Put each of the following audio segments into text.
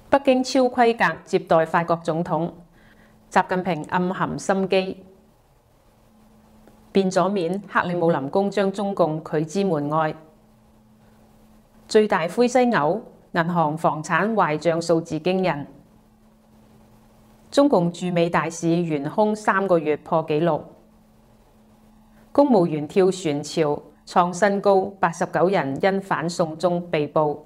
北京超規格接待法國總統，習近平暗含心機。變咗面，克里姆林宮將中共拒之門外。最大灰犀牛，銀行房產壞賬數字驚人。中共駐美大使懸空3個月破紀錄。公務員跳船潮創新高，89人因反送中被捕。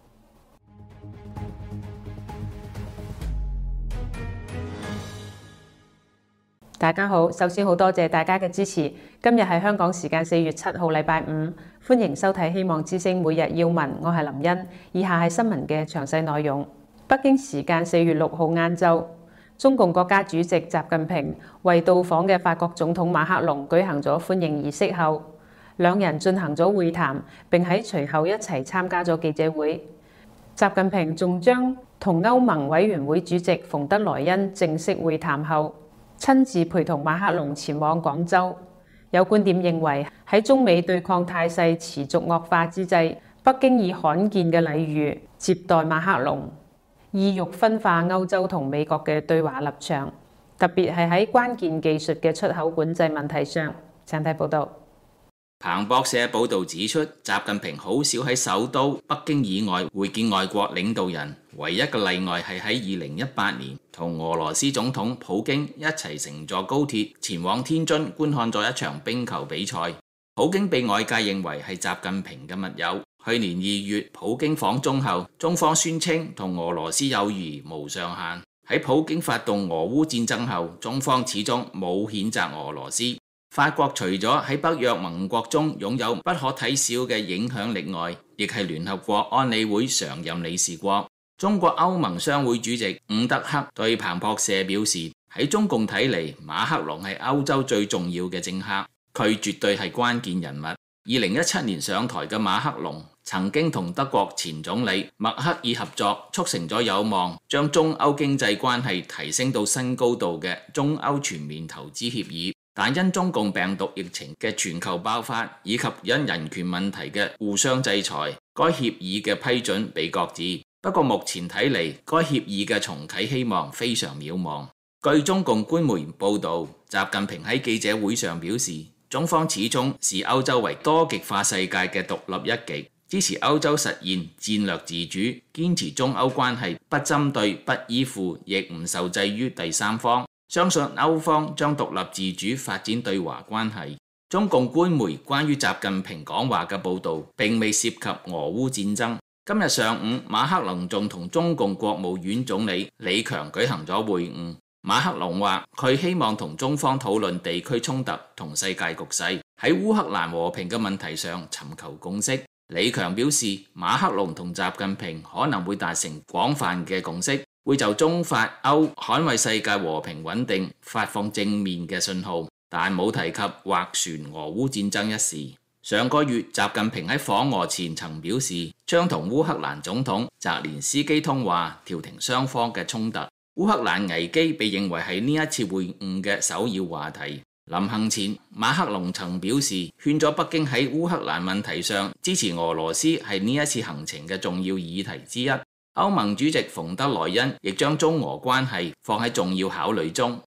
大家好，首先好多謝大家嘅支持。今日係香港時間4月7號禮拜五，歡迎收睇《希望之聲每日要聞》，我係林茵。以下係新聞嘅詳細內容。北京時間4月6號晏晝，中共國家主席習近平為到訪嘅法國總統馬克龍舉行咗歡迎儀式後，兩人進行咗會談，並喺隨後一齊參加咗記者會。習近平仲將同歐盟委員會主席馮德萊恩正式會談後，親自陪同馬克龍前往廣州。有觀點認為，喺中美對抗態勢持續惡化之際，北京以罕見嘅禮遇接待馬克龍，意欲分化歐洲同美國嘅對華立場，特別係喺關鍵技術嘅出口管制問題上。請睇報導。 彭博社報導指出，習近平好少喺首都北京以外會見外國領導人，唯一嘅例外係喺2018年同俄羅斯總統普京一齊乘坐高鐵前往天津觀看咗一場冰球比賽。普京被外界認為係習近平嘅密友。去年2月普京訪中後，中方宣稱同俄羅斯友誼無上限。喺普京發動俄烏戰爭後，中方始終冇譴責俄羅斯。法國除咗喺北約盟國中擁有不可睇小嘅影響力外，亦係聯合國安理會常任理事國。中國歐盟商會主席伍德克對彭博社表示，喺中共睇嚟，馬克龍係歐洲最重要嘅政客，佢絕對係關鍵人物。2017年上台嘅馬克龍曾經同德國前總理默克爾合作，促成咗有望將中歐經濟關係提升到新高度嘅中歐全面投資協議。但因中共病毒疫情嘅全球爆發，以及因人權問題嘅互相制裁，該協議嘅批准被擱置。不過目前睇嚟，該協議嘅重啟希望非常渺茫。據中共官媒報導，習近平喺記者會上表示，中方始終視歐洲為多極化世界嘅獨立一極，支持歐洲實現戰略自主，堅持中歐關係不針對、不依附，亦唔受制於第三方。相信歐方將獨立自主發展對華關係。中共官媒關於習近平講話嘅報導並未涉及俄烏戰爭。今日上午，馬克龍仲同中共國務院總理李強舉行咗會晤。馬克龍話佢希望同中方討論地區衝突同世界局勢，喺烏克蘭和平嘅問題上尋求共識。李強表示，馬克龍同習近平可能會達成廣泛嘅共識，會就中法歐捍衛世界和平穩定發放正面嘅信號，但冇提及斡旋俄烏戰爭一事。上個月，習近平喺訪俄前曾表示，將同烏克蘭總統澤連斯基通話，調停雙方嘅衝突。烏克蘭危機被認為係呢一次會晤嘅首要話題。臨行前，馬克龍曾表示，勸咗北京喺烏克蘭問題上支持俄羅斯係呢一次行程嘅重要議題之一。歐盟主席馮德萊恩亦將中俄關係放喺重要考慮中。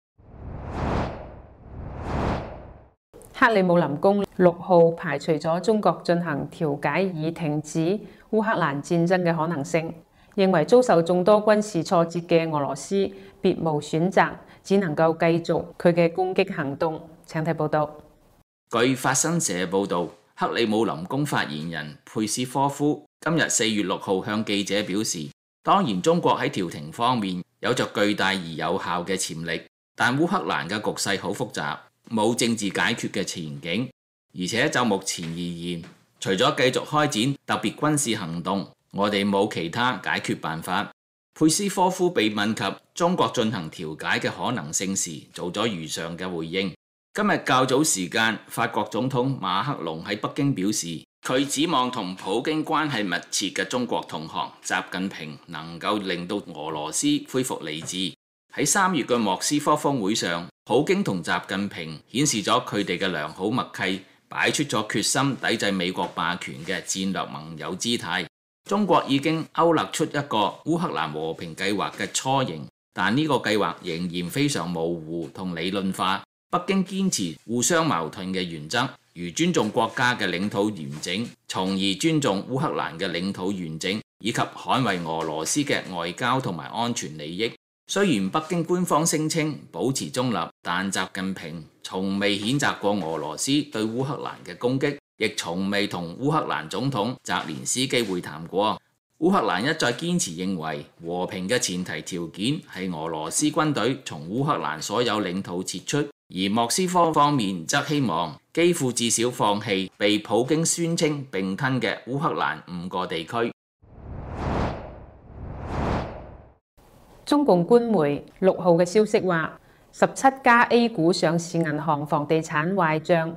克里姆林宮6號排除咗中國進行調解以停止烏克蘭戰爭嘅可能性，認為遭受眾多軍事挫折嘅俄羅斯別無選擇，只能夠繼續佢嘅攻擊行動。請睇報導。 據法新社報導，克里姆林宮發言人佩斯科夫今日4月6號向記者表示，當然中國喺調停方面有着巨大而有效嘅潛力，但烏克蘭嘅局勢好複雜，冇政治解決嘅前景，而且就目前而言，除咗繼續開展特別軍事行動，我哋冇其他解決辦法。佩斯科夫被問及中國進行調解嘅可能性時，做咗如上嘅回應。今日較早時間，法國總統馬克龍喺北京表示，佢指望同普京關係密切嘅中國同行習近平能夠令到俄羅斯恢復理智。喺3月嘅莫斯科峰會上，普京同習近平顯示咗佢哋嘅良好默契，擺出咗決心抵制美國霸權嘅戰略盟友姿態。 中國已經勾勒出一個烏克蘭和平計劃嘅雛形，但呢個計劃仍然非常模糊同理論化。北京堅持互相矛盾嘅原則，如尊重國家嘅領土完整，從而尊重烏克蘭嘅領土完整，以及捍衛俄羅斯嘅外交同埋安全利益。雖然北京官方聲稱保持中立，但習近平從未譴責過俄羅斯對烏克蘭嘅攻擊，亦從未同烏克蘭總統澤連斯基會談過。烏克蘭一再堅持認為和平嘅前提條件係俄羅斯軍隊從烏克蘭所有領土撤出，而莫斯科方面則希望基輔至少放棄被普京宣稱併吞嘅烏克蘭5個地區。 中共官媒6號嘅消息話，17家 A 股上市銀行房地產壞賬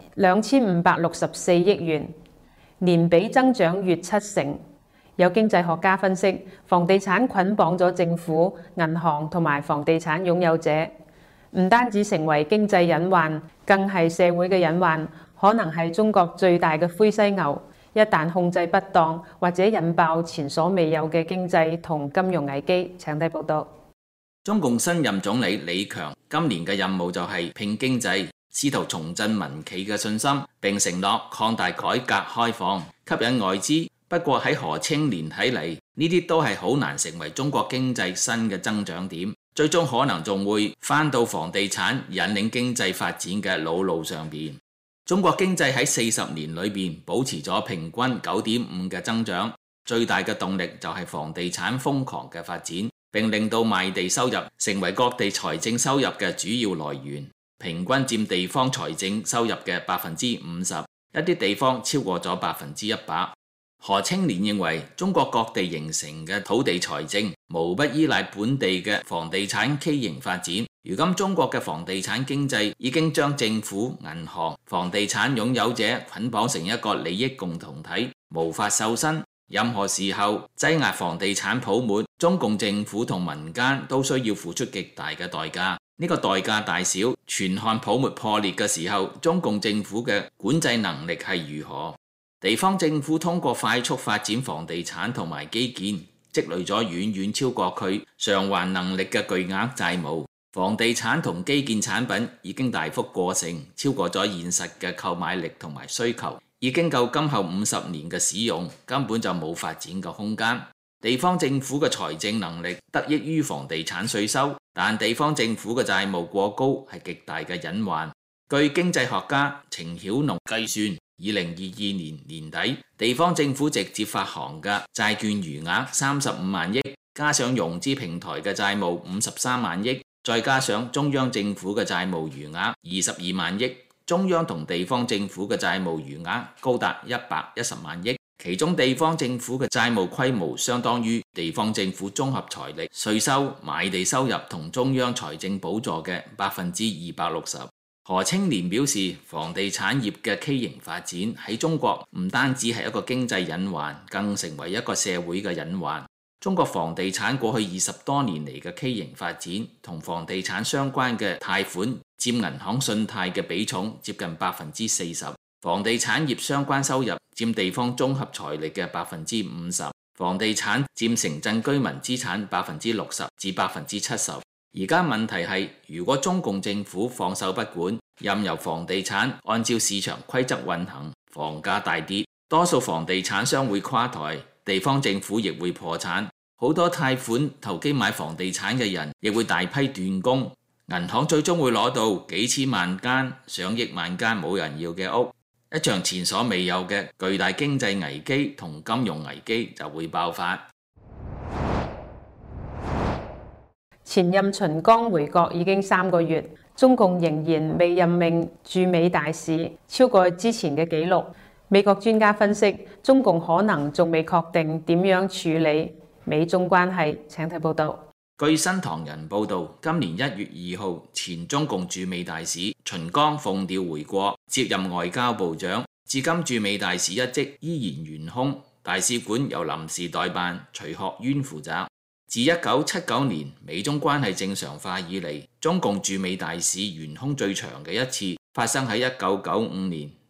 2564億元，年比增長逾70%。有經濟學家分析，房地產捆綁咗政府、銀行同埋房地產擁有者，唔單止成為經濟隱患，更係社會嘅隱患，可能係中國最大嘅灰犀牛。一旦控制不當，或者引爆前所未有嘅經濟同金融危機。請睇報道。 中共新任總理李強今年嘅任務就係拼經濟，試圖重振民企嘅信心，並承諾擴大改革開放，吸引外資。不過喺何清漣睇嚟，呢啲都係好難成為中國經濟新嘅增長點，最終可能仲會返到房地產引領經濟發展嘅老路上邊。中國經濟喺40年裏邊保持咗平均9.5嘅增長，最大嘅動力就係房地產瘋狂嘅發展，並令到賣地收入成為各地財政收入嘅主要來源，平均佔地方財政收入嘅50%，一啲地方超過咗100%。何清漣認為，中國各地形成嘅土地財政無不依賴本地嘅房地產畸形發展。如今中國嘅房地產經濟已經將政府、銀行、房地產擁有者捆綁成一個利益共同體，無法瘦身。任何時候擠壓房地產泡沫，中共政府同民間都需要付出極大嘅代價。呢個代價大小，全看泡沫破裂嘅時候，中共政府嘅管制能力係如何。地方政府通過快速發展房地產同埋基建，積累咗遠遠超過佢償還能力嘅巨額債務。房地產同基建產品已經大幅過剩，超過咗現實嘅購買力同埋需求，已經夠今後50年嘅使用，根本就冇發展嘅空間。地方政府嘅財政能力得益於房地產稅收，但地方政府嘅債務過高係極大嘅隱患。據經濟學家程曉農計算，2022年年底地方政府直接發行嘅債券餘額35萬億，加上融資平台嘅債務53萬億，再加上中央政府嘅債務餘額22萬億，中央同地方政府嘅債務餘額高達110萬億，其中地方政府嘅債務規模相當於地方政府綜合財力、稅收、買地收入同中央財政補助嘅260%。何清漣表示，房地產業嘅畸形發展喺中國唔單止係一個經濟隱患，更成為一個社會嘅隱患。中國房地產過去20多年嚟嘅畸形發展，同房地產相關嘅貸款佔銀行信貸嘅比重接近40%，房地產業相關收入佔地方綜合財力嘅50%，房地產佔城鎮居民資產60%至70%。而家問題係，如果中共政府放手不管，任由房地產按照市場規則運行，房價大跌，多數房地產商會垮台，地方政府亦會破產，好多貸款投機買房地產嘅人亦會大批斷供，銀行最終會攞到幾千萬間、上億萬間冇人要嘅屋，一場前所未有嘅巨大經濟危機同金融危機就會爆發。 前任秦剛回國已經3個月，中共仍然未任命駐美大使，超過之前嘅紀錄。美國專家分析，中共可能仲未確定點樣處理美中關係。請睇報道。 據新唐人報導，今年1月2號，前中共駐美大使秦剛奉調回國，接任外交部長。至今駐美大使一職依然懸空，大使館由臨時代辦徐學淵負責。自1979年美中關係正常化以嚟，中共駐美大使懸空最長嘅一次發生喺1995年，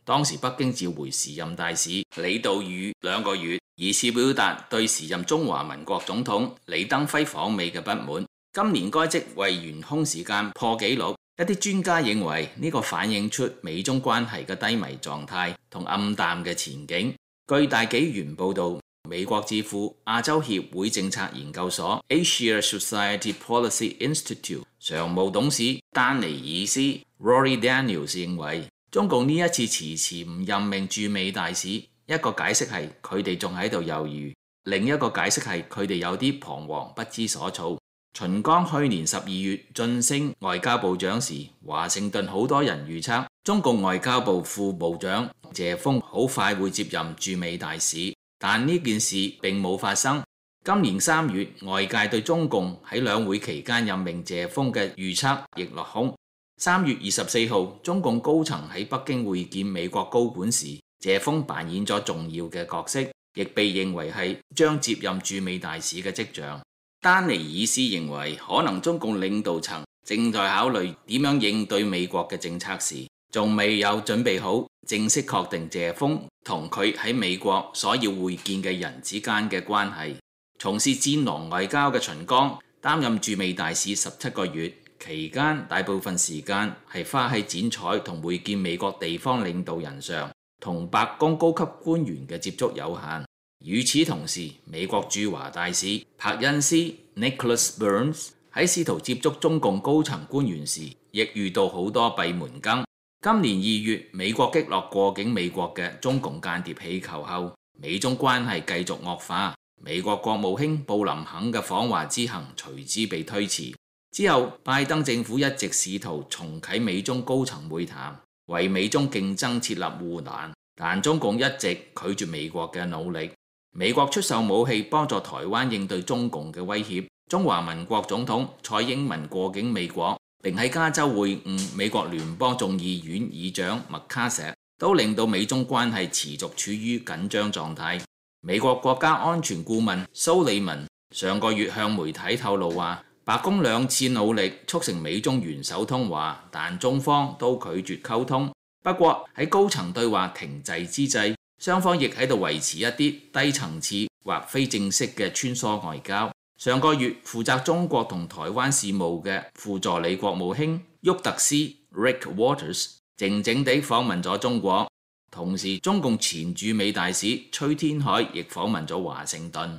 當時北京召回時任大使李道宇2個月，以此表達對時任中華民國總統李登輝訪美嘅不滿。今年該職位懸空時間破紀錄，一啲專家認為呢個反映出美中關係嘅低迷狀態同暗淡嘅前景。據大紀元報導，美國智庫亞洲協會政策研究所 Asia Society Policy Institute 常務董事丹尼爾斯 Rory Daniels 認為，中共呢一次遲遲唔任命駐美大使，一個解釋係佢哋仲喺度猶豫，另一個解釋係佢哋有啲彷徨不知所措。秦剛去年12月晉升外交部長時，華盛頓好多人預測中共外交部副部長謝鋒好快會接任駐美大使，但呢件事並冇發生。今年3月，外界對中共喺兩會期間任命謝鋒嘅預測亦落空。3月24號，中共高層喺北京會見美國高管時，謝鋒扮演咗重要嘅角色，亦被認為係將接任駐美大使嘅跡象。丹尼爾斯認為，可能中共領導層正在考慮點樣應對美國嘅政策時，仲未有準備好正式確定謝鋒同佢喺美國所要會見嘅人之間嘅關係。從事戰狼外交嘅秦剛擔任駐美大使17個月，期間大部分時間係花喺剪彩同會見美國地方領導人上，同白宮高級官員嘅接觸有限。與此同時，美國駐華大使柏恩斯 Nicholas Burns 喺試圖接觸中共高層官員時，亦遇到好多閉門羹。今年2月，美國擊落過境美國嘅中共間諜氣球後，美中關係繼續惡化。美國國務卿布林肯嘅訪華之行隨之被推遲。之後，拜登政府一直試圖重啟美中高層會談，為美中競爭設立護欄，但中共一直拒絕美國嘅努力。美國出售武器幫助台灣應對中共嘅威脅。中華民國總統蔡英文過境美國，並喺加州會晤美國聯邦眾議院議長麥卡錫，都令到美中關係持續處於緊張狀態。美國國家安全顧問蘇利文上個月向媒體透露話，白宮2次努力促成美中元首通話，但中方都拒絕溝通。不過喺高層對話停滯之際，雙方亦喺度維持一啲低層次或非正式嘅穿梭外交。上個月負責中國同台灣事務嘅副助理國務卿沃特斯 Rick Waters 靜靜地訪問咗中國，同時中共前駐美大使崔天凱亦訪問咗華盛頓。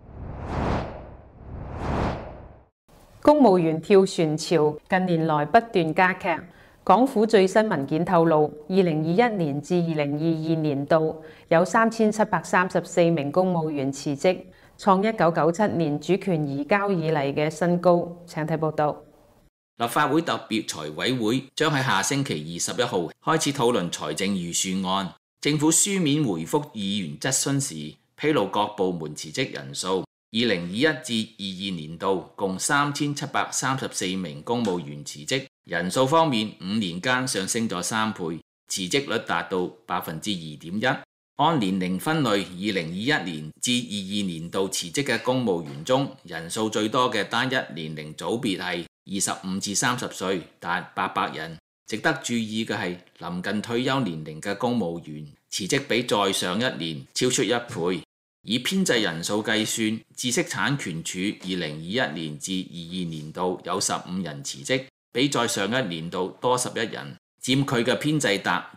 公務員跳船潮近年來不斷加劇。港府最新文件透露，2021年至2022年度有3734名公務員辭職，創1997年主權移交以嚟嘅新高。請睇報道。 立法會特別財委會將喺下星期21號開始討論財政預算案。政府書面回覆議員質詢時，披露各部門辭職人數。2021至22年度共3734名公務員辭職，人數方面5年間上升咗3倍，辭職率達到2.1%。按年齡分類，2021年至22年度辭職嘅公務員中，人數最多嘅單一年齡組別係25至30歲，達800人。值得注意嘅係，臨近退休年齡嘅公務員辭職比再上一年超出1倍。以編制人數計算，知識產權署2021年至22年度有15人辭職，比再上一年度多11人，佔佢嘅編制達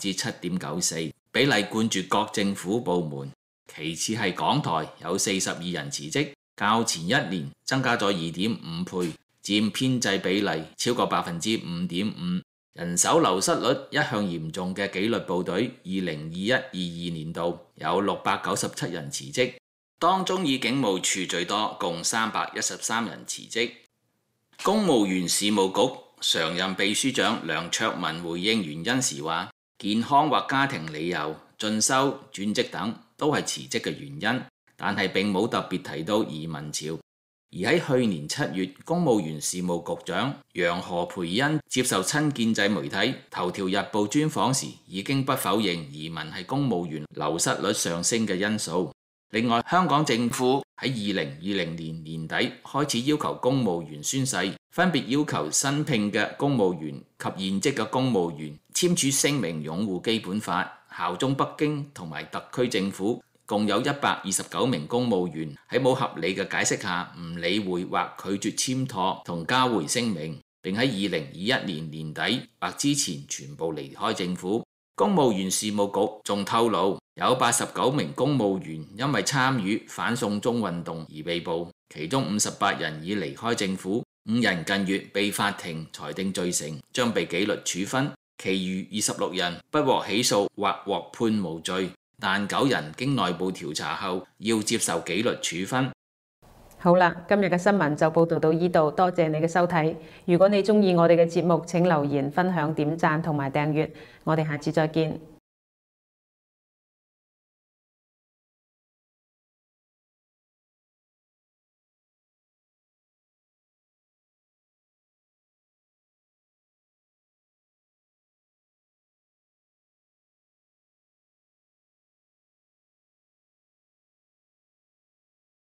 7.94%，比例冠絕各政府部門。其次係港台有42人辭職，較前一年增加咗2.5倍，佔編制比例超過5.5%。人手流失率一向嚴重嘅紀律部隊，2021-22年度有697人辭職，當中以警務處最多，共313人辭職。公務員事務局常任秘書長梁卓文回應原因時話，健康或家庭理由、進修、轉職等都係辭職嘅原因，但係並冇特別提到移民潮。而喺去年7月，公務員事務局長楊何蓓茵接受親建制媒體《頭條日報》專訪時，已經不否認移民係公務員流失率上升嘅因素。另外，香港政府喺2020年年底開始要求公務員宣誓分別要求新聘嘅公務員及現職嘅公務員簽署聲明擁護基本法、效忠北京同埋特區政府。共有129名公務員喺冇合理嘅解釋下，唔理會或拒絕簽妥同交回聲明，並喺2021年年底或之前全部離開政府。公務員事務局仲透露，有89名公務員因為參與反送中運動而被捕，其中58人已離開政府，5人近月被法庭裁定罪成，將被紀律處分，其餘26人不獲起訴或獲判無罪。但9人經內部調查後要接受紀律處分。 好啦，今日嘅新聞就報道到呢度，多謝你嘅收睇。如果你鍾意我哋嘅節目，請留言、分享、點讚同埋訂閱。我哋下次再見。